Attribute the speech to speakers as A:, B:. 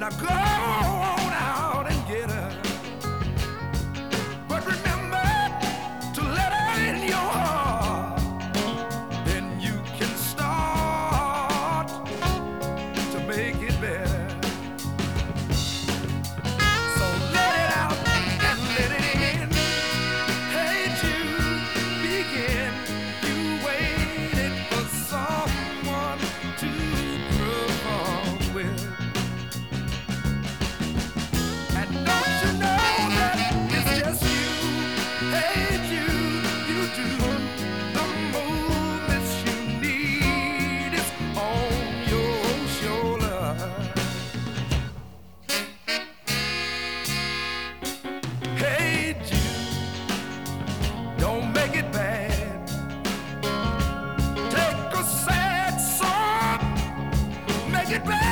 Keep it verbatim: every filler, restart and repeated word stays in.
A: Now go on out and get her. But remember to let her in your heart. Then you can start to make it better. So let it out and let it in. Hey Jude, begin. You waited for someone to perform with. And don't you know that it's just you? Hey Jude, you do the movements you need is on your shoulder. Hey Jude, don't make it bad. Take a sad song, make it bad.